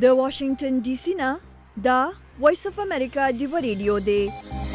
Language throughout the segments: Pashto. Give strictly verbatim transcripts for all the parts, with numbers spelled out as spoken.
د واشنگټن ډي سي نه دا وایس اف امریکا ډیو ریډیو دی.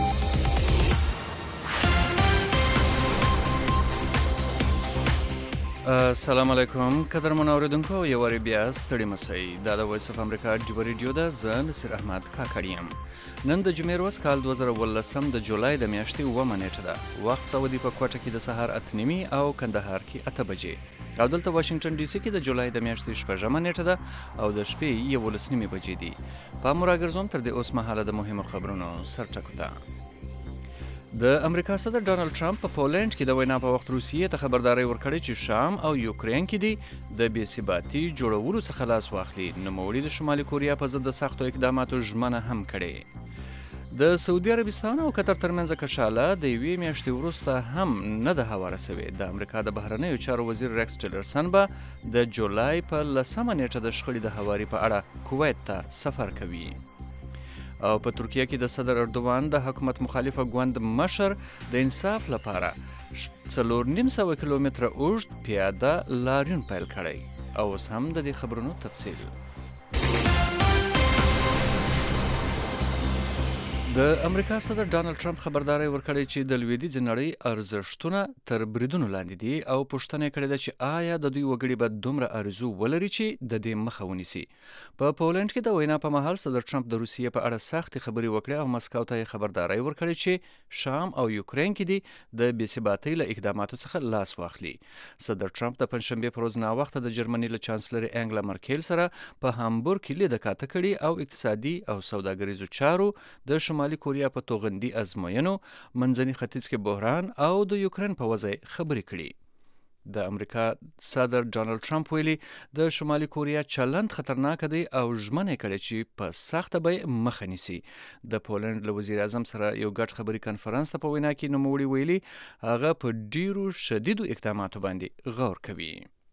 السلام علیکم قدرمن اوریدونکو، یو واری بیا ستړي مسئ. دا د وایس اف امریکا ډیو ریډیو ده. زه نصیر احمد کاکړ یم. نن د جمعې ورځ کال دوه زره اوولسم د جولای د میاشتې اوومه نیټه ده. وخت سعودي په کوټه کې د سهار اته نیمې او کندهار کې اته بجې او دلته واشنگټن ډي سي کې د جولای د میاشتې شپږمه نیټه ده او د شپې یولس نیمې بجې دي. پام راګرځوم تر دې اوس مهاله د مهمو خبرونو سرټکو ته. د امریکا صدر ډانلډ ټرمپ په پولند کې د وینا په وخت روسیې ته خبرداري ورکړې چې شام او یوکرین کې دي د بې ثباتي جوړولو څخه لاس واخلي. نوموړي د شمالي کوریا په ضد د سختو اقداماتو ژمنه هم کړې. د سعودي عربستان او قطر ترمنځ کشاله د یوې میاشتې وروسته هم نه ده هواره سوې. د امریکا د بهرنیو چارو وزیر ریکس ټیلرسن به د جولای په لسمه نیټه د شخړې د هواري په اړه کویت ته سفر کوي. او په ترکیه کې د صدر اردوان د حکومت مخالفه ګوند مشر د انصاف لپاره څلور نیم سوه کیلومتره اوږد پیاده لاریون پیل کړی. او اوس هم د دې خبرونو تفصیل. د امریکا صدر ډانلډ ټرمپ خبرداری ورکړی چې د لویدیځې نړۍ ارزښتونه تر بریدونو لاندې دي او پوښتنه یې کړې ده چې آیا د دوی وګړي به دومره آرزو ولري چې د دې مخه ونیسي. په پولند کې د وینا په مهال صدر ټرمپ د روسیې په اړه سختې خبرې وکړې او مسکو ته یې خبرداری ورکړی چې شام او یوکرین کې دي د بې ثباتۍ له اقداماتو څخه لاس واخلي. صدر ټرمپ د پنجشنبې په ورځ ناوخته د جرمني له چانسلر انګلا مرکیل سره په هامبورګ کې لید کاته کړي او اقتصادي او سوداګریزو چارو د شمالي کوریا په توغندي ازموینو، منځني ختیځ کې بحران او د یوکرین په وضع خبرې کړي. د امریکا صدر ډانلډ ټرمپ ویلي د شمالي کوریا چلند خطرناک دی او ژمنه یې کړې چې په سخته به مخه نیسي. د پولند له وزیر اعظم سره یو ګډ خبري کنفرانس ته په وینا کې نوموړي ویلي هغه په ډیرو شدیدو اقداماتو باندې غور کوي.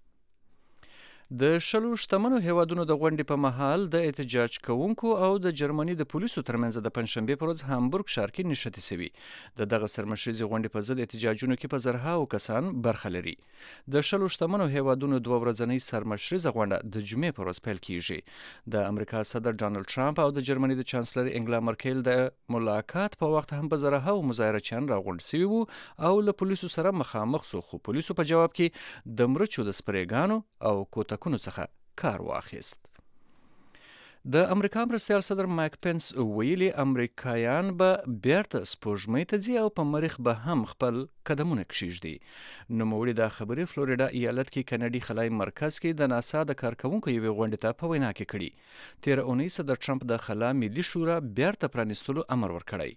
د شلو شتمنو هیوادونو د غونډې په مهال د احتجاج کوونکو او د جرمني د پولیسو ترمنځ د پنجشنبې په ورځ هامبورګ ښار کې نښتې سوي. د دغه سرمشریزې غونډې په ضد احتجاجونو کې په زرهاو کسان برخه لري. د شلو شتمنو هیوادونو دوه ورځنۍ سرمشریزه غونډه د جمعې په ورځ پیل کیږي. د امریکا صدر ډانلډ ټرمپ او د جرمني د چانسلر انګلا مرکیل د ملاقات په وخت هم په زرهاو مظاهرچیان راغونډ سوي وو او له پولیسو سره مخامخ سو، خو پولیسو په جواب کې د مرچو د سپریګانو او کوتک څخه کار واخیست. د امریکا مرستیال صدر مایک پنس ویلي امریکایان به بیرته سپوږمۍ ته ځي او په مریخ به هم خپل قدمونه کښیږدي. نوموړي دا خبرې فلوریډا ایالت کې کینیډي خلای مرکز کې د ناسا د کارکوونکو یوې غونډې ته په وینا کې کړي. تیره اونۍ صدر ټرمپ د خلا ملي شورا بیرته پرانیستلو امر ورکړی.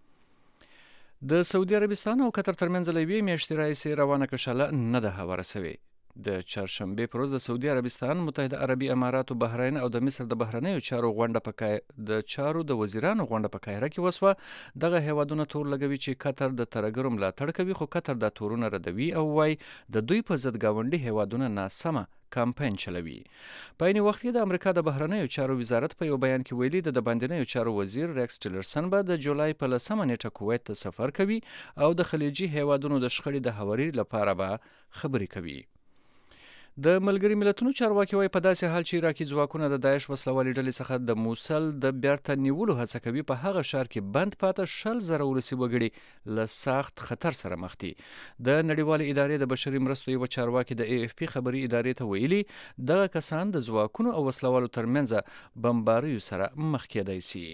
د سعودي عربستان او قطر ترمنځ له یوې میاشتې راهیسې روانه کشاله نه ده هواره سوې. د چهارشنبې پر ورځ د سعودي عربستان، متحده عربي اماراتو، بحرین او د مصر د بهرنیو چارو غونډه په کا... د چارو د وزیرانو غونډه په قاهره کې وسوه. دغه هیوادونه تور لګوي چې قطر د ترهګرو ملاتړ کوي، خو قطر دا تورونه ردوي او وايي د دوی په ضد ګاونډي هیوادونه ناسمه کمپاین چلوي. په عین وخت کې د امریکا د بهرنیو چارو وزارت په یو بیان کې ویلي د باندنیو چارو وزیر ریکس ټیلرسن به د جولای په لسمه نیټه کویت ته سفر کوي او د خلیجي هیوادونو د شخړې د هواري لپاره به خبرې کوي. د ملګري ملتونو چارواکي وایي په داسې حال چې عراقي ځواکونه د داعش وسلوالې ډلې څخه د موسل د بیرته نیولو هڅه کوي، په هغه ښار کې بند پاته شل زره ولسي وګړي له سخت خطر سره مخ دي. د نړیوالې ادارې د بشري مرستو یو چارواکي د ای اف پی خبري ادارې ته ویلي دغه کسان د ځواکونو او وسلوالو ترمنځ بمباریو سره مخ کېدای شي.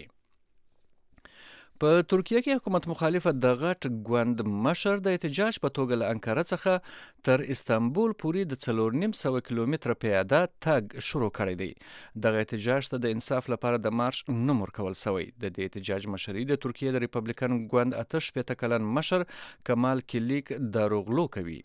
په ترکیه کې حکومت مخالفه د غټ ګوند مشر د احتجاج په توګه له انکاره څخه تر استانبول پورې د څلور نیم سوه کیلومتره پیاده تګ شروع کړی دی. دغه احتجاج ته د انصاف لپاره د مارش نوم ورکول سوی. د دې احتجاج مشري د ترکیه د ریپبلیکن ګوند اته شپېته کلن مشر کمال کلیک داروغلو کوي.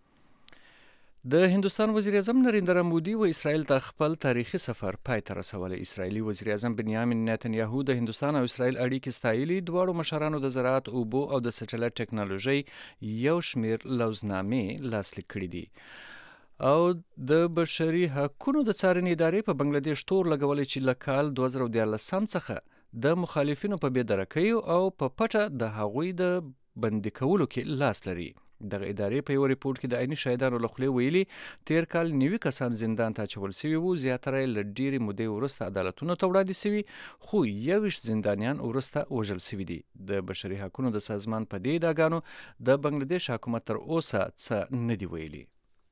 د هندوستان وزیر اعظم نریندرا مودي و اسرائیل ته خپل تاریخي سفر پای ته رسولی. اسرائیلي وزیر اعظم بنیامین نتنیاهو د هندوستان او اسرائیل اړیکې ستایلي. دواړو مشرانو د زراعت، اوبو او د سټلایټ ټکنالوژۍ یو شمیر لوزنامې لاسلیک کړي دي. او د بشري حقوقو د څارنې ادارې په بنگلاديش تور لګولې چې له کال دوه زره دیارلسم څخه د مخالفینو په بې درکۍ او په پټه د هغوی د بندي کولو کې لاس لري. دغه ادارې په یو ریپورت کې د عیني شاهدانو له خولې ویلي تیر کال نوي کسان زندان ته اچول سوي وو، زیاتره یې له ډېرې مودې وروسته عدالتونو ته وړاندې سوي، خو یوویشت زندانیان وروسته وژل سوي دي. د بشري حقونو د سازمان په دې ادعاګانو د بنګلادیش حکومت تر اوسه څه نه دي ویلي.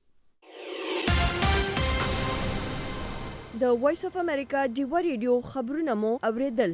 د وایس اف امریکا ډیوا ریډیو خبرونه مو اوریدل.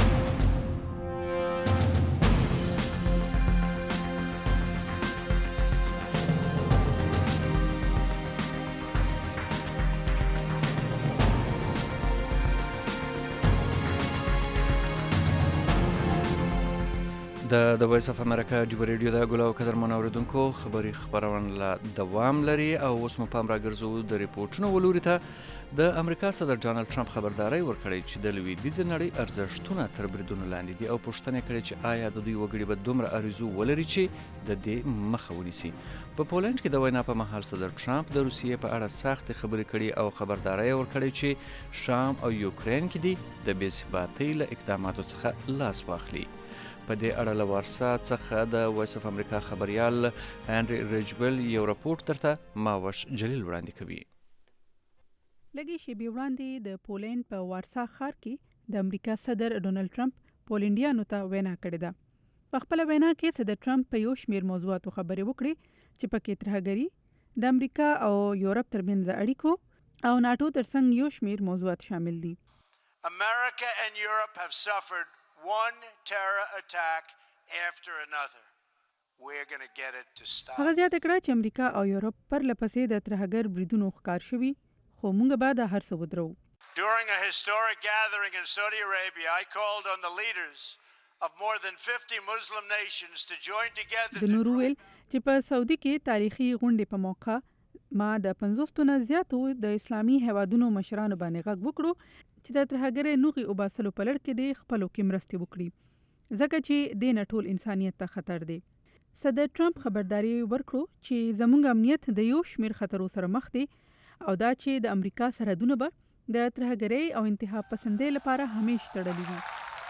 د د وایس اف امریکا ډیوا ریډیو د ګلو قدرمن اوریدونکو خبري خبرونه لا دوام لري او اوس مو پام راګرځو د ریپورتونو ولوري ته. د امریکا صدر ډانلډ ټرمپ خبرداري ورکړې چې د لویدیځ نړۍ ارزښتونه تر بریدونو لاندې دي او پوښتنه کړې چې آیا د دوی وګړي به دومره ارزو ولري چې د دې مخه ونیسي. په پولند کې د وینا په مهال صدر ټرمپ د روسیې په اړه سخت خبرې کړې او خبرداري ورکړې چې شام او یوکرين کې دي د بې ثباتۍ له اقداماتو څخه لاس واخلي. په دې اړه له وارسا څخه د وایس اف امریکا خبريال هنري ریجبل یو راپورټ ترته ماوش جلیل وړاندې کوي. لږې شېبې وړاندې د پولند په وارسا ښار کې د امریکا صدر ډونالډ ټرمپ پولنډیانو ته وینا کړې ده. په خپل وینا کې صدر ټرمپ په یو شمېر موضوعاتو خبرې وکړې چې پکې ترهګري، د امریکا او یورپ ترمنځ اړیکو او ناټو ترڅنګ یو شمېر موضوعات شامل دي. America and Europe have suffered one terror attack after another. We're going to get it to stop. هغه زیاته کړه چې امریکا او یورپ پر لپسې د ترهګر بریدونو ښکار شوي، خو موږ به دا هر څه ودرو. During a historic gathering in Saudi Arabia, I called on the leaders of more than fifty Muslim nations to join together. د نورو ویل چې په سعودي کې تاریخي غونډې په موقع ما د پنځوس نه زیاتو د اسلامي هیوادونو مشرانو باندې غږ وکړو چې د ترهګرۍ نوغې وباسلو په لړ کې د خپلو کې مرستې وکړي، ځکه چې دې نه ټول انسانیت ته خطر دی. صدر ټرمپ خبرداري ورکړو چې زموږ امنیت د یو شمېر خطرو سره مخ دی او دا چې د امریکا سرحدونه به د ترهګرۍ او انتها پسندۍ لپاره همیش تړلي وي.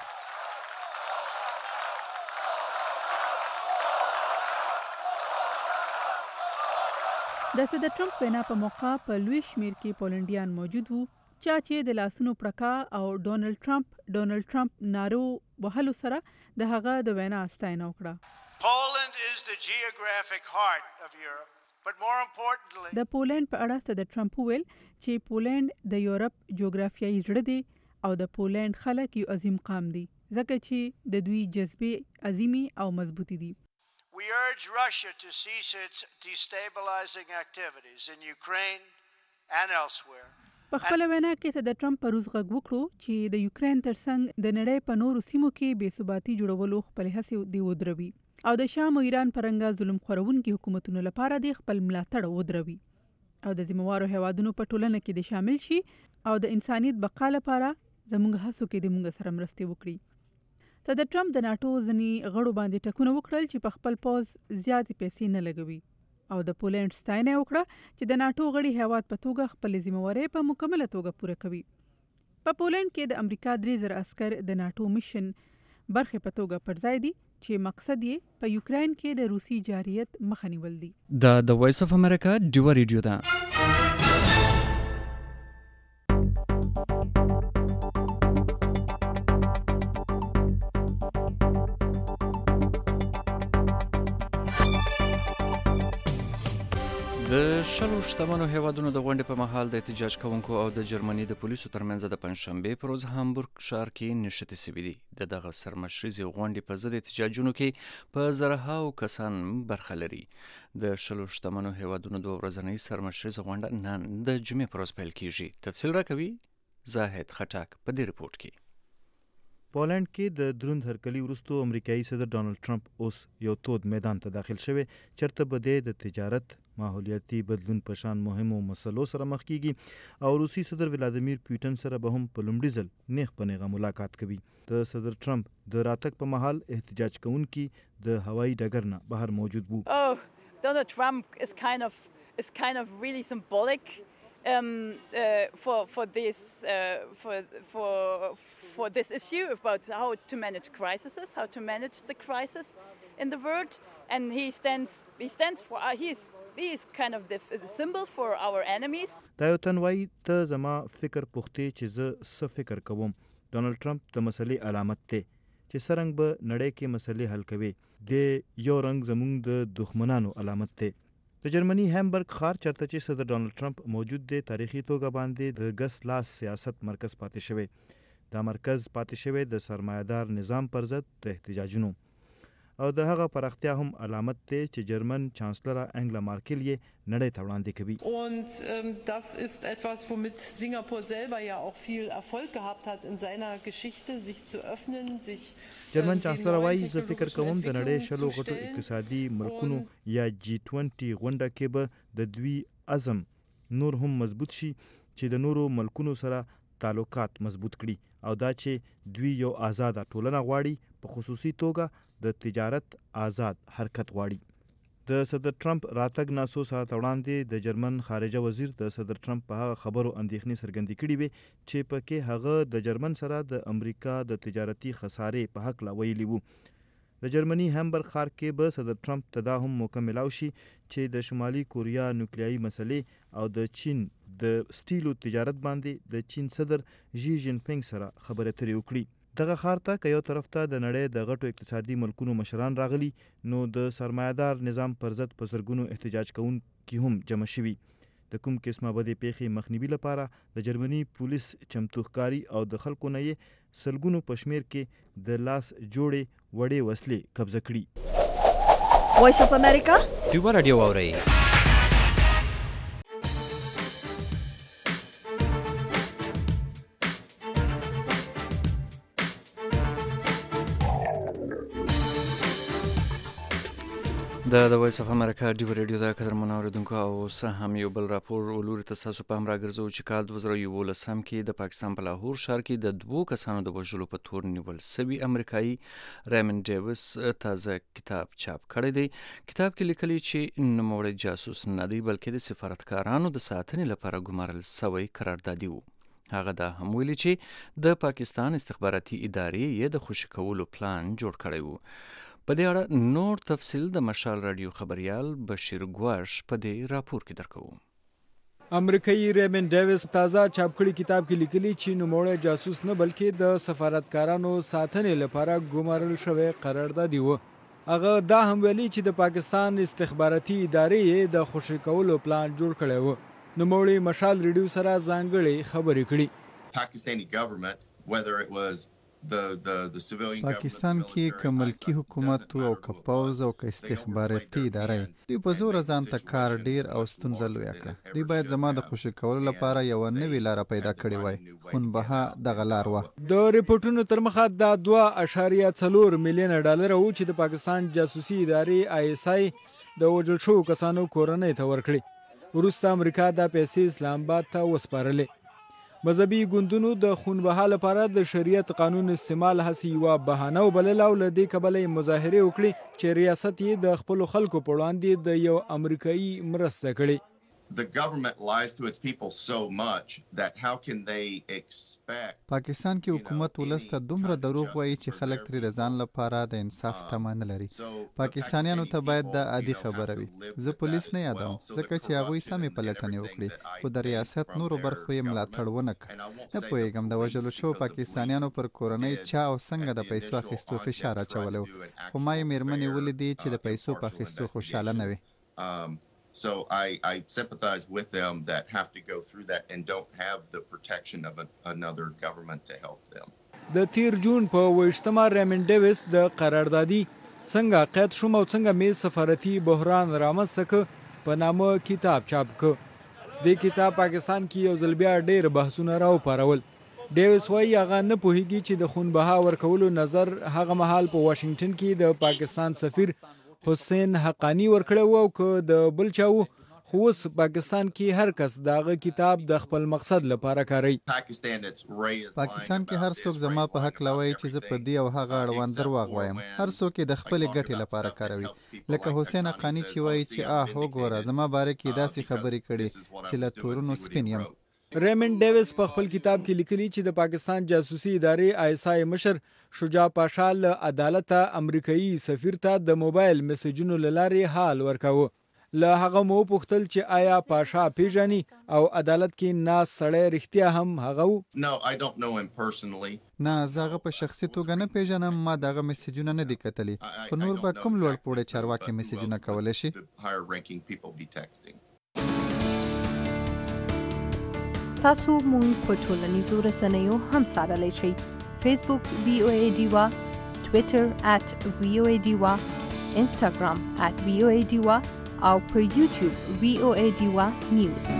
د صدر ټرمپ وینا په موقع په لوی شمېر کې پولنډیان موجود وو، چا چې د لاسونو پړکا او ډونالډ ټرمپ ډونالډ ټرمپ نارو وهلو سره د هغه د وینا ستاینه وکړه. Poland is the geographic heart of Europe, but more importantly د پولند په اړه صدر ټرمپ ویل چې پولند د یورپ جغرافیایي زړه دی او د پولند خلک یو عظیم قام دي، ځکه چې د دوی جذبې عظیمي او مضبوطی دي. We urge Russia to cease its destabilizing activities in Ukraine and elsewhere. په خپل وینا کې صدر ټرمپ په روس غږ وکړو چې د یوکرين ترڅنګ د نړۍ په نورو سیمو کې بې ثباتي جوړولو خپل هڅې دی ودروي او د شام او ایران پرنګا ظلم خورونکي حکومتونو لپاره د خپل ملاتړ ودروي او د ذمہوارو هیوادونو په ټولنه کې د شامل شي او د انسانیت بقا لپاره زموږ هڅو کې د موږ سره مرستې وکړي. صدر ټرمپ د ناټو ځینې غړو باندې ټکونه وکړل چې په خپل پوز زیاتې پیسې نه لګوي او د پولند ستاینه وکړه چې د ناټو غړي هیواد په توګه خپل ذمہواري په مکمله توګه پوره کوي. په پولند کې د امریکا درې زره عسكر د ناټو میشن برخه په توګه پر ځای دي چې مقصد یې په یوکرين کې د روسي جارحیت مخه نیول دي. د د وایس اف امریکا ډیوا ریډیو ده. د شلو شتمنو هیوادونو د غونډې په مهال د احتجاج کوونکو او د جرمني د پولیسو ترمنځ د پنځشنبې پر ورځ هامبورګ ښار کې نښتې شوې دي. د دغه سرمشریزې غونډې په ضد احتجاجونو کې په زرهاو کسان برخه لري. د شلو شتمنو هیوادونو د ورځنۍ سرمشریزه غونډه نن د جمعې پر ورځ پیل کیږي. تفصیل راکوي زاهد خټک په دې رپورټ کې. پولند کې د دروند هرکلي وروسته امریکایي صدر ډانلډ ټرمپ اوس یو تود میدان ته داخل شوی چرته به د تجارت ماحولیاتي بدلون په شان مهمو مسلو سره مخ کیږي او روسي صدر ولادیمیر پوتین سره به هم په لومړي ځل نیغ په نیغه ملاقات کوي. د صدر ټرمپ د راتګ په مهال احتجاج کوونکي د هوایي ډګر نه بهر موجود وو. Oh, Donald Trump is kind of is kind of really symbolic um, uh, for for this uh, for for for this issue about how to manage crises, how to manage the crisis in the world, and he stands he stands for uh, he is he is kind of the, the symbol for our enemies. دا یو تن وایي ته زما فکر پوښتې چې زه څه فکر کوم. ډونالډ ټرمپ د مسلې علامت دی چې څرنګه به نړۍ کې مسلې حل کوي. د یو رنګ زموږ د دښمنانو علامت دی. د جرمني هامبرګ ښار چرته چې صدر ډونالډ ټرمپ موجود دی تاریخي توګه باندې د ګس لاس سیاست مرکز پاتې شوی. دا مرکز پاتې شوی د سرمایه‌دار نظام پر ضد د احتجاجونو او د هغه پراختیا هم علامت دی چې جرمن چانسلر انګلا مارکل یې نړۍ ته وړاندې کوي. Und ähm, das ist etwas, womit Singapur selber ja auch viel Erfolg gehabt hat in seiner Geschichte, sich zu öffnen, sich جرمن چانسلر وایي زه فکر کوم د نړۍ شلو غټو اقتصادي ملکونو یا جی ټوینټي غونډه کې به د دوی عزم نور هم مضبوط شي چې د نورو ملکونو سره تعلقات مضبوط کړي او دا چې دوی یو آزاده ټولنه غواړي په خصوصي توګه د تجارت آزاد حرکت غواړي. د صدر ټرمپ راتګ نه څو ساعت وړاندې د جرمن خارجه وزیر د صدر ټرمپ په هغه خبرو اندېښنې څرګندې کړې وې چې پکې هغه د جرمن سره د امریکا د تجارتي خسارې په حق لا ویلي وو. د جرمني هامبرګ ښار کې به صدر ټرمپ ته دا هم موقع ملاو شي چې د شمالي کوریا نوکلیایي مسلې او د چین د سټیلو تجارت باندې د چین صدر ژي جین پینګ سره خبرې اترې وکړي. دغه ښار ته که یو طرف ته د نړۍ د غټو اقتصادي ملکونو مشران راغلي نو د سرمایه‌دار نظام پر ضد په زرګونو احتجاج کوونکي هم جمع شوي. د کوم قسمه بدې پیښې مخنیوي لپاره د جرمني پولیس چمتو ښکاري او د خلکو نه یې سلګونو په شمېر کې د لاس جوړې وړې وسلې قبضه کړي. وایس اف امریکا ډیوبا رادیو واورئ. د د وایس اف امریکا ډیو رادیو د قدرمنو اوریدونکو او سه هم یو بل راپور ولوري ته تاسو په امر راګرځو چې کال دوه زره یولسم کې د پاکستان په لاهور ښار کې د دوو کسانو د وژلو په تور نیول سوي امریکایي ریمن ډیویس تازه کتاب چاپ کړی دی. کتاب کې لیکلي چې نوموړی جاسوس نه دی بلکې د سفارتکارانو د ساتنې لپاره ګمارل سوی قراردادي وو. هغه دا هم ویلي چې د پاکستان استخباراتي ادارې یې د خوشي کولو پلان جوړ کړی وو. په دې اړه نور تفصیل د مشال رادیو خبريال بشیر ګواش په دې راپور کې درکوو. امریکایي ریمن ډیویس تازه چاپ کړي کتاب کې لیکلي چې نوموړی جاسوس نه بلکې د سفارتکارانو ساتنې لپاره ګمارل شوی قراردادي و. هغه دا هم ویلي چې د پاکستان استخباراتي ادارې یې د خوشي کولو پلان جوړ کړی و. نوموړی مشال رادیو سره ځانګړې خبرې کړي. Pakistani government, whether it was پاکستان کې که ملکی حکومت او که پوځ او که استخباراتي ادارې دوی په زور ځان ته کار ډیر او ستونزه لویه کړه. دوی باید زما د خوشي کولو لپاره یو نوې لاره پیدا کړې وای خو بها دغه لار وه. د ریپورتونو تر مخه دا دوه اعشاریه څلور میلیونه ډالر وو چې د پاکستان جاسوسي ادارې آی اس آی د وژل شوو کسانو کورنۍ ته ورکړي. وروسته امریکا دا پیسې اسلام آباد ته وسپارلې. مذهبي ګوندونو د خونبها لپاره د شریعت قانون استعمال هڅې یوه بهانه وبلله او له دې کبله یې مظاهرې وکړي چې ریاست یې د خپلو خلکو په وړاندې د یو امریکایي مرسته کړې. The government lies to its people so much that how can they expect پاکستان کې حکومت ولس ته دومره دروغ وایي چې خلک ترې د ځان لپاره د انصاف تمه نه لري. پاکستانیانو ته باید دا عادي خبره وي. زه پولیس نه یادوم ځکه چې هغوی سمې پلټنې وکړي خو د ریاست نورو برخو یې ملاتړ ونه کړ. نه پوهېږم د وژلو شوو پاکستانیانو پر کورنۍ چا او څنګه د پیسو اخیستو فشار اچولی و خو ما یې مېرمنې ولیدې چې د پیسو په اخیستو خوشحاله نه وي. So I, I sympathize with them that have to go through that and don't have the protection of a, another government to help them. د تیر جون په ویشتمه ریمن ډیویس د قراردادي څنګه قید شوم او څنګه مې سفارتي بحران رامنځته کړ په نامه کتاب چاپ کړ. د کتاب پاکستان کې یو ځل بیا ډېر بحثونه راوپارول. ډیویس وایي هغه نه پوهېږي چې د خونبها ورکولو نظر هغه مهال په واشنگټن کې د پاکستان سفیر حسین حقانی ورکړی و او که د بل چا و خو اوس پاکستان کې هر کس د هغه کتاب د خپل مقصد لپاره کاروي. پاکستان کې هر څوک زما په حق لوي چې زه په دې او هغه اړوند درواغ وایم. هر څوک د خپل ګټې لپاره کاروي. لکه حسین حقانی چې وایي چې آه وګوره زما باره کې داسې خبرې کړي چې له تورونو سپین یم. ریمن ډیویس په خپل کتاب کې لیکلي چې د پاکستان جاسوسي ادارې آی اس آی مشر شجاع پاشا له عدالته امریکایي سفیر ته د موبایل میسجونو له لارې حال ورکاوه. له هغه مو پوښتل چې آیا پاشا پیژني او عدالت کې ناس سړی رښتیا هم هغه و؟ No, I don't know him personally. نه زه هغه په شخصي توګه نه پیژنم، ما دغه میسجونه نه دي کتلي، خو نور به کوم لوړ پوړی چارواکي میسجونه کولی شي؟ تاسو مونږ په ټولنیزو رسنیو هم څارلی شئ. فیسبوک وی او ای ډیوا، ټویټر ات وی او ای ډیوا، انسټاګرام ات وی او ای ډیوا او پر یوټیوب وی او ای ډیوا نیوز.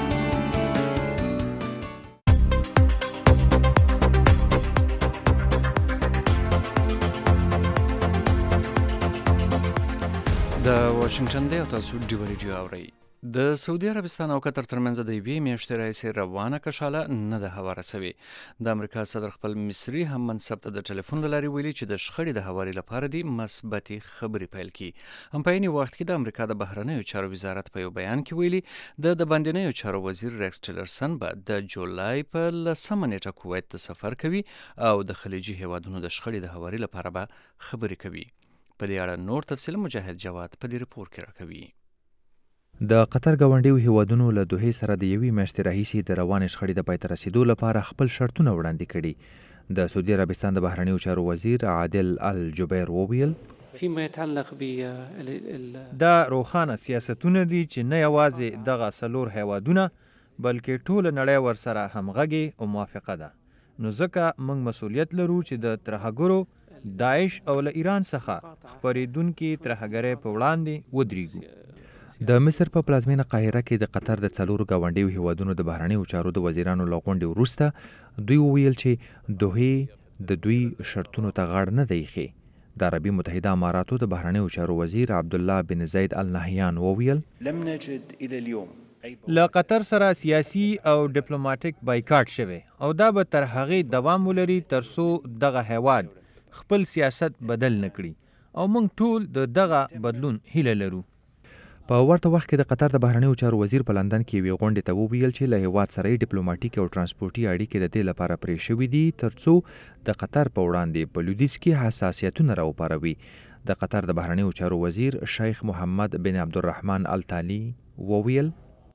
د واشنگټن دی او تاسو ډیوا ریډیو اورئ. د سعودي عربستان او قطر ترمنځ د یوې میاشتې راهیسې روانه کشاله نه ده هواره سوې. د امریکا صدر خپل مصري هم منصب ته د ټلیفون له لارې ویلي چې د شخړې د هواري لپاره دې مثبتې خبرې پیل کړي. هم په عیني وخت کې د امریکا د بهرنیو چارو وزارت په یو بیان کې ویلي د د باندنیو چارو وزیر ریکس ټیلرسن به د جولای په لسمه نیټه کویت ته سفر کوي او د خلیجي هیوادونو د شخړې د هواري لپاره به خبرې کوي. په دې اړه نور تفصیل مجاهد جواد په دې رپورټ کې راکوي. د قطر ګاونډیو هیوادونو له دوحې سره د یوې میاشتې راهیسې د روانې شخړې د پای ته رسیدو لپاره خپل شرطونه وړاندې کړي. د سعودي عربستان د بهرنیو چارو وزیر عادل الجبیر وویل فيما يتعلق ب دا روښانه سیاستونه دي چې نه یوازې دغه څلور هیوادونه بلکې ټوله نړۍ ورسره همغږې او موافقه ده. نو ځکه موږ مسؤلیت لرو چې د ترهګرو داعش او له ایران څخه خپرېدونکي ترهګرۍ په وړاندې ودرېږو. د مصر په پلازمینه قاهره کې د قطر د څلورو ګاونډیو هیوادونو د بهرنیو چارو د وزیرانو له غونډې وروسته دوی وویل چې دوحې د دوی شرطونو ته غاړه نه دی ایښې. د عربي متحده اماراتو د بهرنیو چارو وزیر عبدالله بن زید النهیان وویل لم نجد الى اليوم له قطر سره سیاسي او ډیپلوماټیک بایکاټ شوی او دا به تر هغې دوام ولري تر څو دغه هیواد خپل سیاست بدل نه کړي او موږ ټول د دغه بدلون هیله لرو. په ورته وخت کې د قطر د بهرنیو چارو وزیر په لندن کې یوې غونډې ته وویل چې له هیواد سره یې ډیپلوماټیک او ترانسپورټي اړیکې د دې لپاره پرې شوي دي تر څو د قطر په وړاندې په لویدیځ کې حساسیتونه راوپاروي. د قطر د بهرنیو چارو وزیر شیخ محمد بن عبدالرحمن التالي وویل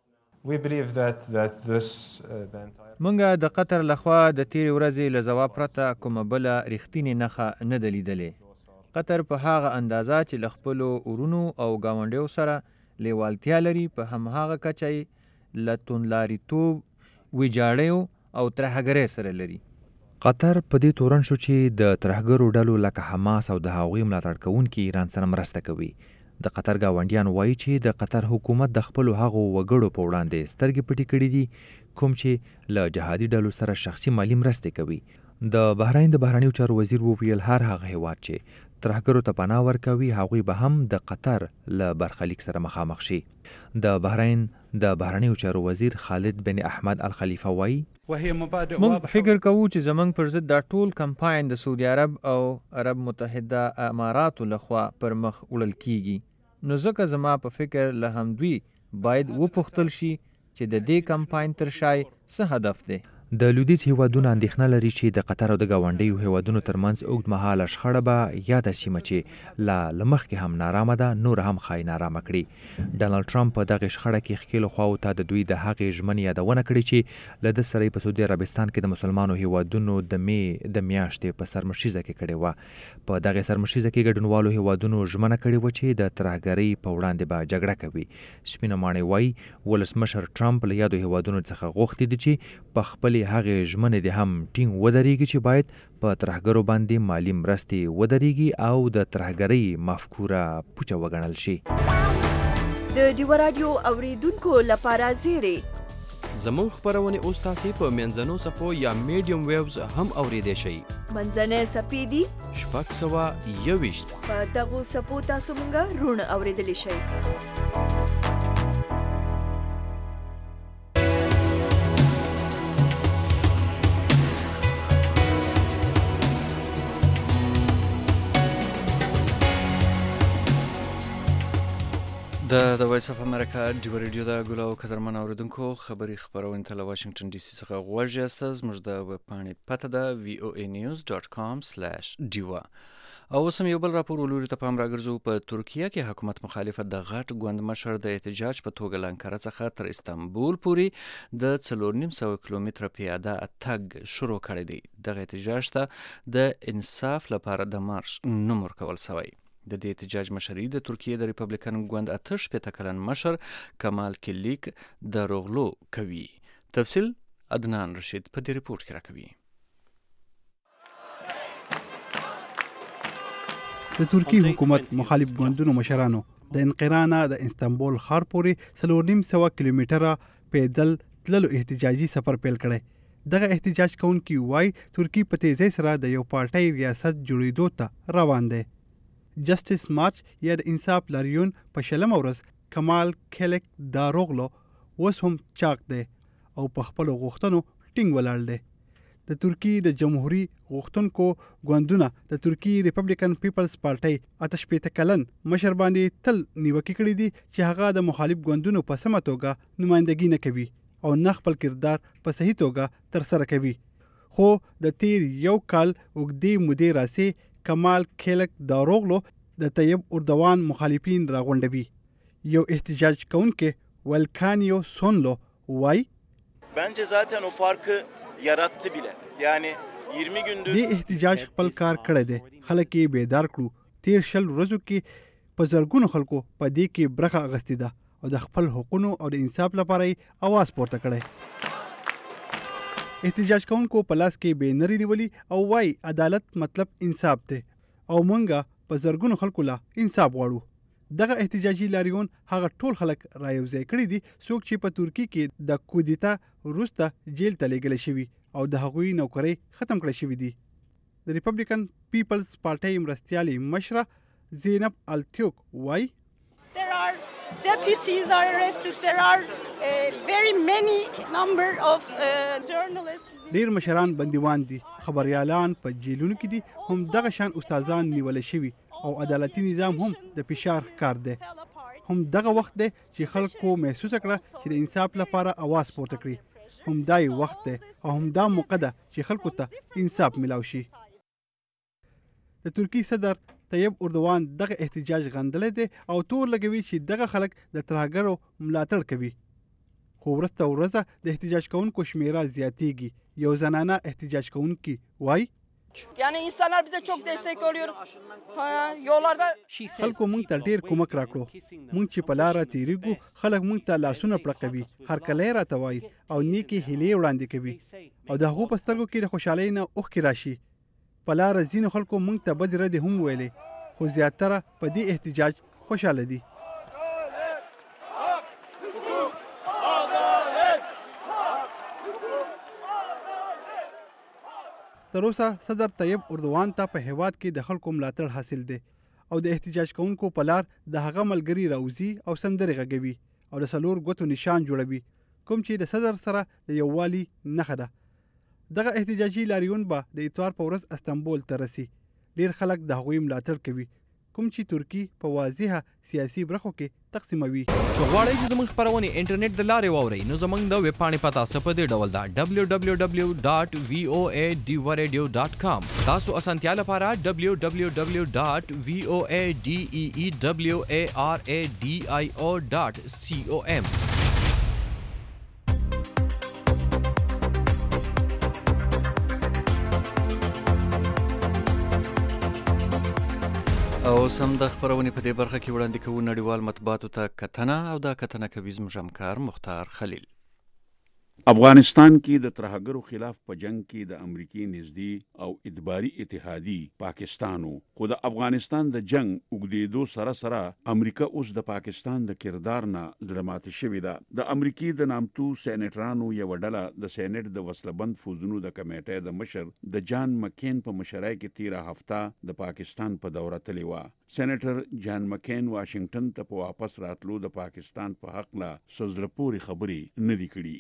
مونږ د قطر لخوا د تیرې ورځې له ځواب پرته کومه بله رښتینې نښه نه ده لیدلې. قطر په هغه اندازه چې له خپلو ورونو او ګاونډیو سره لیوالتیا لري په هماغه کچه یې له توندلاریتوب، ویجاړیو او ترهګرۍ سره لري. قطر په دې تورن شو چې د ترهګرو ډلو لکه حماس او د هغوی ملاتړ کوونکي ایران سره مرسته کوي. د قطر ګاونډیان وایي چې د قطر حکومت د خپلو هغو وګړو په وړاندې سترګې پټې کړي دي کوم چې له جهادي ډلو سره شخصي مالي مرستې کوي. د بحرین د بهرنیو چارو وزیر وویل هر هغه هیواد چې ترهګرو ته پناه ورکوي هغوی به هم د قطر له برخلیک سره مخامخ شي. د بحرین د بهرنیو چارو وزیر خالد بن احمد الخلیفه وایي موږ فکر کوو چې زموږ پر ضد دا ټول کمپاین د سعودي عرب او عرب متحده اماراتو لخوا پر مخ وړل کیږي. نو ځکه زما په فکر له همدوی باید وپوښتل شي چې د دې کمپاین تر شای څه هدف دی. د لویدیځ هیوادونو اندېښنه لري چې د قطر او د ګاونډیو هیوادونو ترمنځ اوږدمهاله شخړه به یاده سیمه چې لا له مخکې هم نارامه ده نور هم ښایي نارامه کړي. ډانلډ ټرمپ په دغې شخړه کې ښکېلو خواو ته د دوی د هغې ژمنې یادونه کړې چې له ده سره یې په سعودي عربستان کې د مسلمانو هیوادونو د مې د میاشتې په سرمشیزه کې کړې وه. په دغې سرمشیزه کې ګډونوالو هیوادونو ژمنه کړې وه چې د ترهګرۍ په وړاندې به جګړه کوي. سپینه ماڼۍ وایي ولسمشر ټرمپ له یادو هیوادونو څخه غوښتي دي چې په خپل هغې ژمنې دې هم ټینګ ودرېږي چې باید په ترهګرو باندې مالي مرستې ودرېږي او د ترهګرۍ مفکوره پوچه وګڼل شي. د ډیوا راډیو اوریدونکو لپاره زیری زموږ خپرونې اوس تاسې په منځنو څپو یا میډیم ویوز هم اوریدی شئ. منځنۍ څپې دي شپږ سوه یوویشت په دغو څپو تاسو موږ روڼ اوریدلی شئ. د د د وایس اف امریکا ډیو ریډیو د ګلو قدرمن اوریدونکو خبري خبرونه ته له واشنگټن ډي سي څخه غوږ یاست. زموږ د ویب پاڼې پته ده وی او ای نیوز ډاټ کام سلاش ډیوا. او اوس هم یو بل راپور ولوري ته پام راګرځو. په ترکیه کې حکومت مخالفت د غټ ګوند مشر د احتجاج په توګه له انکره څخه تر استانبول پورې د څلور نیم سوه کیلومتره پیاده تګ شروع کړی دی. دغه احتجاج ته د انصاف لپاره د مارش نوم ورکول شوی. د دې احتجاج مشري د ترکیه د ریپبلیکن ګوند اته شپېته کلن مشر کمال کلیک د رغلو کوي. تفصیل عدنان رشید په دې ریپورت کې راکوي. د ترکی حکومت مخالف ګوندونو مشرانو د انقرانه د استانبول ښار پورې څلور نیم سوه کیلومتره پیدل تللو احتجاجي سفر پیل کړی. دغه احتجاج کوونکي وایي ترکی په تیزۍ سره د یو پارټۍ ریاست جوړېدو ته روان دی. جسټس مارچ یا د انصاف لاریون په شلمه ورځ کمال کلیک داروغلو اوس هم چاق دی او په خپلو غوښتنو ټینګ ولاړ دی. د ترکی د جمهوري غوښتونکو ګوندونه د ترکی ریپبلیکن پیپلز پارټۍ اته شپېته کلن مشر باندې تل نیوکې کړي دي چې هغه د مخالف ګوندونو په سمه توګه نمایندګي نه کوي او نه خپل کردار په صحیح توګه ترسره کوي. خو د تیر یو کال اوږدې مودې راسې کمال کلیک داروغلو د طیب اردوان مخالفین راغونډوي. یو احتجاج کوونکی ولکانیو سونلو وای bence zaten o farkı yarattı bile. Yani yirmi gündür دې احتجاج خپل کار کړی دی. خلک یې بیدار کړو. تیر شل ورځو کې په زرګونو خلکو په دې کې برخه اخیستې ده او د خپل حقونو او د انصاف لپاره یې اواز پورته کړی. احتجاج کوونکو په لاس کې بینرې نیولي او وای عدالت مطلب انصاف دی او مونږه په زرګونو خلکو لا انصاف غواړو. دغه احتجاجي لاریون هغه ټول خلک رايوځای کړي دي څوک چې په ترکی کې د کودتا وروسته جیل ته لیږل شوي او د هغوی نوکرۍ ختم کړی شوي دي. د ریپبلیکن پیپلز پارټۍ مرستیالي مشره زینب التیوک وای There are deputies are arrested. There are uh, very many number of uh, journalists. ډیر مشران بندیوان دي. خبريالان په جیلونو کې دي. هم دغه شان استادان نیول شوي او عدالتي نظام هم د فشار ښکار دی. هم دغه وخت دی چې خلکو محسوس کړه چې د انصاف لپاره اواز پورته کړي. هم دای وخت دی او هم دا موقع ده چې خلکو ته انصاف ملاوي شي. د ترکی صدر طیب اردوان دغه احتجاج غندلی دی او تور لګوي چې دغه خلک د ترهګرو ملاتړ کوي. خو ورسته ورځه د احتجاج کوونکو شمیره زیاتیږي. یو زنانه احتجاج کوونکی وای Yani insanlar bize çok destek oluyor. Ha, yollarda خلکو مونږ ته ډیر کومک راکړو. مونږ چې په لاره تیریږو خلک مونږ ته لاسونه پړقوي. هرکلی راته وایي او نیکې هیلې وړاندې کوي او د هغو په سترګو کې د خوشحالۍ نه اوښکې راشي. په لاره ځینو خلکو مونږ ته بدې ردې هم ویلې خو زیاتره په دې احتجاج خوشحاله دي. تر اوسه صدر طیب اردوان ته په هیواد کې د خلکو ملاتړ حاصل دی او د احتجاج کوونکو په لار د هغه ملګري راوځي او سندرې غږوي او د څلور ګوتو نشان جوړوي کوم چې د صدر سره د یووالي نښه ده. دغه احتجاجي لاریون به د اتوار په ورځ استانبول ته رسي. ډیر خلک د هغوی ملاتړ کوي کوم چې ترکی په واضحه سیاسي برخو کې تقسیموي. که غواړئ چې زموږ خپرونې انټرنیټ د لارې واورئ نو زموږ د ویب پاڼې پته څه په دې ډول ده ډبلیو ډبلیو ډبلیو ډاټ وی او ای ډیوا ریډیو ډاټ کام. تاسو اسانتیا لپاره ډبلیو ډبلیو ډبلیو ډاټ وی او ای ډي ای ای ډبلیو ای آر ای ډي آی او ډاټ سی او ایم. او سم د خبرونې په دې برخه کې وړاندې کوو نړیوال مطبوعاتو ته کتنه او دا کتنه کوي زموږ همکار مختار خلیل. افغانستان کې د ترهګرو خلاف په جنگ کې د امریکای نږدې او ادباري اتحادی پاکستانو خو د افغانستان د جنگ وګړېدو سره سره امریکا اوس د پاکستان د کردار نه درمات شوې ده. د امریکای د نامتو سېنیټرانو یو ډله د سېنیټ د وسلبند فوزونو د کمیټې د مشر د جان مکین په مشرۍ کې تیره هفته د پاکستان په دوره تللی و. سېنیټر جان مکین واشنگټن ته په واپس راتلو د پاکستان په حق لا سزله پورې خبرې نه دي کړي. نن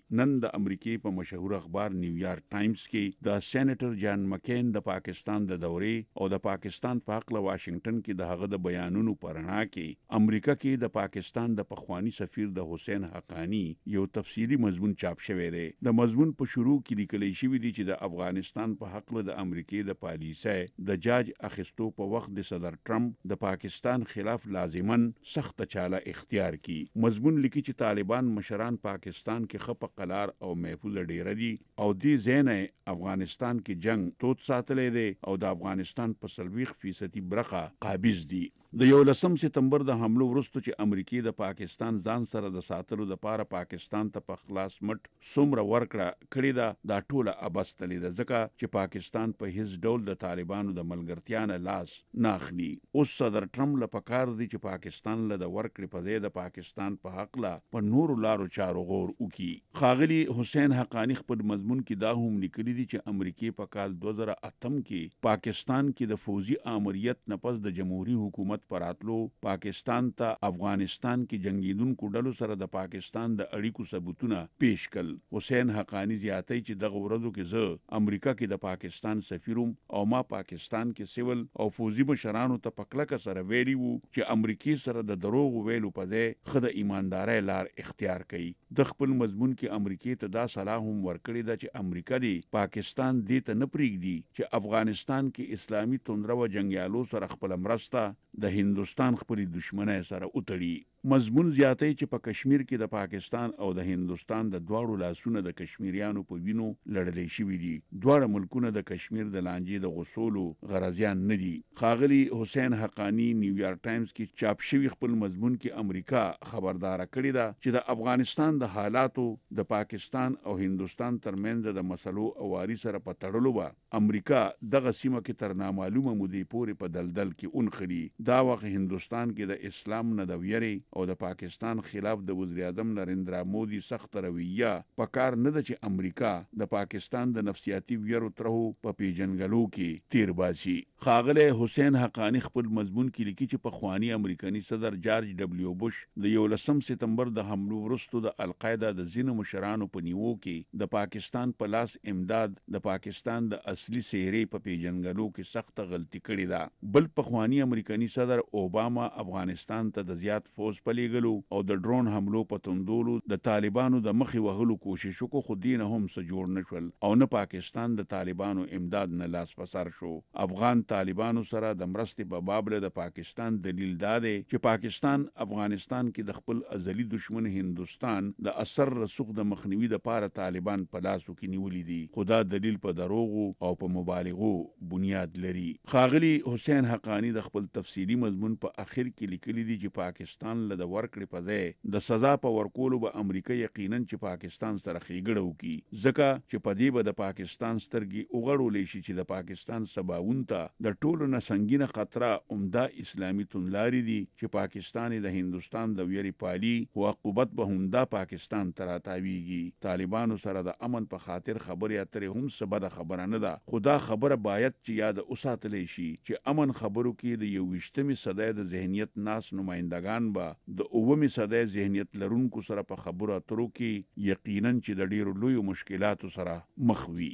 د امریکای په مشهور اخبار نیویارک ټایمز کې د سېنیټر جان مکین د پاکستان د دورې او د پاکستان په حق له واشنگټن کې د هغه د بیانونو پرنا کې امریکا کې د پاکستان د پخوانی سفیر د حسین حقانی یو تفصیلی مضمون چاپ شوی دی. د مضمون په شروع کې لیکل شوی دی چې د افغانستان په حق له د امریکای د پالیسۍ د جاج اخیستو په وخت د صدر ټرمپ د پاکستان خلاف لازمن سخت چاله اختیار کی. مضمون لیکي چې طالبان مشران پاکستان کې خپ قلار او محفوظ ډیر دي او دې زینه افغانستان کې جنگ توت ساتلې دي او د افغانستان په سلويخ فیصدي برخه قابض دي. د یو لسم سپتمبر د حملو وروسته چې امریکای د پاکستان ځان سره د ساتلو د پاره پاکستان ته په خلاص مټ څومره ورکړه کړې ده دا ټوله ابستلې ده ځکه چې پاکستان په هیڅ ډول د طالبانو د ملګرتیا نه لاس نه اخلي. اوس صدر ټرمپ له پکار دی چې پاکستان له د ورکړې په ځای د پاکستان په حق لا په نورو لارو چارو غور وکړي. خاغلی حسین حقانی خپل مضمون کې دا هم لیکلي دي چې امریکای په کال دوه زره اتم کې پاکستان کې د فوزي آمریت نه پس د جمهوریت حکومت پراتلو پاکستان ته افغانستان کې جنگیدونکو ډلو سره د پاکستان د اړیکو ثبوتونه پیش کړل. حسین حقانی زیاتوي چې دغه ورځو کې زه امریکا کې د پاکستان سفیروم او ما پاکستان کې سیول او فوزي مشرانو ته پکلک سره ویلي وو چې امریکای سره د دروغ ویلو په ځای خد ایمانداري لار اختیار کړي. د خپل مضمون کې امریکای ته دا صلاح هم ورکړی ده چې امریکا دی پاکستان دې ته نه پریږدي چې افغانستان کې اسلامي توندره و جنگیالو سره خپل مرسته د هندستان خپل دشمنۍ سره وتړي. مضمون زیاتوي چې په کشمیر کې د پاکستان او د هندستان د دواړو لاسونه د کشمیریانو په وینو لړلې شوي دي. دواړه ملکونه د کشمیر د لانجې د غوسولو غرضیان نه دي. خاغلی حسین حقانی نیویارک ټایمز کې چاپ شوی خپل مضمون کې امریکا خبردار کړی ده چې د افغانستان د حالاتو د پاکستان او هندستان ترمنځ د مسلو اواري سره په تړلو به امریکا دغه سیمه کې تر نامعلومه مودې پورې په دلدل کې اونخري. دا وخت هندستان کې د اسلام نه د ویری او د پاکستان خلاف د وزیر اعظم نریندرا مودي سخت رویه په کار نه ده چې امریکا د پاکستان د نفسیاتي ویرو ترهو په پیژنګلو کې تیر باسي. خاغله حسین حقانی خپل مضمون کې لیکي چې په خوانی امریکایي صدر جارج ډبلیو بوش د یو لسم سپتمبر د حملو وروسته د القاعده د ځینو مشرانو په نیوو کې د پاکستان په لاس امداد د پاکستان د اصلي سهرې په پیژنګلو کې سخت غلطي کړې ده. بل په خوانی امریکایي صدر اوباما افغانستان ته د زیات فوج پلیګلو او د ډرون حملو په توندولو د طالبانو د مخې وهلو کوشش وکړو خو دین هم څه جوړ نشول او نه پاکستان د طالبانو امداد نه لاس پسار شو. افغان طالبانو سره د مرستې په باب له د پاکستان دلیل دا دی چې پاکستان افغانستان کې د خپل ازلي دشمن هندستان د اثر رسوخ د مخنیوي د پاره طالبان په لاسو کې نیولې دي. خدا دلیل په دروغو او په مبالغو بنیاد لري. خاغلی حسین حقانی د خپل تفصیلی مضمون په اخر کې لیکلي دي چې پاکستان له د ورکړې په ځای د سزا په ورکولو به امریکا یقینا چې پاکستان سره ښېګړه وکړي ځکه چې په دې به د پاکستان سترګې وغړولی شي چې د پاکستان سباوون ته د ټولو نه سنګینه خطره عمده اسلامي توندلارې دي چې پاکستان د هندستان د ویرې پالي خو عقوبت به همدا پاکستان ته راتاویږي. طالبانو سره د امن په خاطر خبرې اترې هم څه بده خبره نه ده خو دا خبره باید چې یاد وساتلی شي چې امن خبرو کې د یو ویشتمې صدۍ د ذهنیت ناس نمائندگان به د اوومې صدۍ ذهنیت لرونکو سره په خبرو اترو کې یقینا چې د ډیرو لویو مشکلاتو سره مخ وي.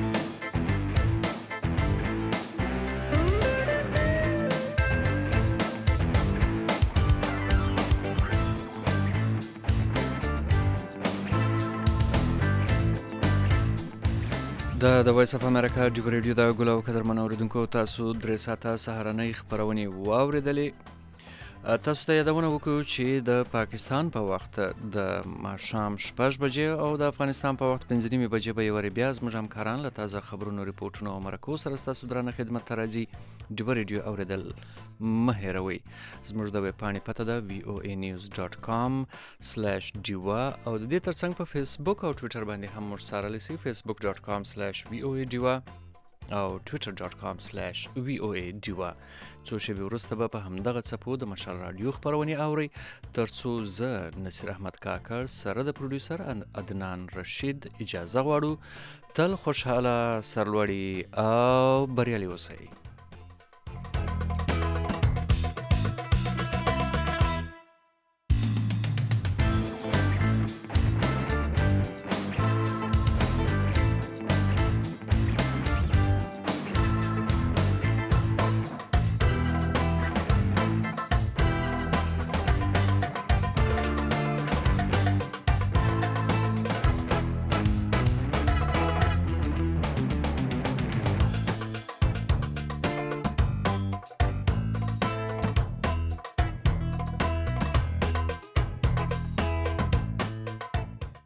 د د وایس اف امریکا ډیو ریډیو د ګلو قدرمن اوریدونکو تاسو درې ساعته سهارنۍ خبرونه واوریدلې. تاسو ته یادونه وکړو چې د پاکستان په وخت د ماښام شپږ بجې او د افغانستان په وخت پنځه نیمې بجې به یو وارې بیا زموږ همکاران له تازه خبرونو ریپورټونو او مرکو سره ستاسو درانه خدمت ته راځي. ډیو ریډیو اوریدل مه هېروئ. زموږ د ویبپاڼې پته ده وی او ای نیوز ډاټ کام سلیش ډیوا او د دې ترڅنګ په فیسبوک او ټویټر باندې هم موږ څارلی سئ. فیسبوک ډاټ کام سلیش وی او ای ډیوا او ټویټر ډاټ کام سلیش وی او ای ډیوا. څو شېبې وروسته به په همدغه څپو د مشال راډیو خپرونې اورئ تر څو زه نصیر احمد کاکړ سره د پروډیوسر عدنان رشید اجازه غواړو. تل خوشحاله، سرلوړي او بریالي اوسئ.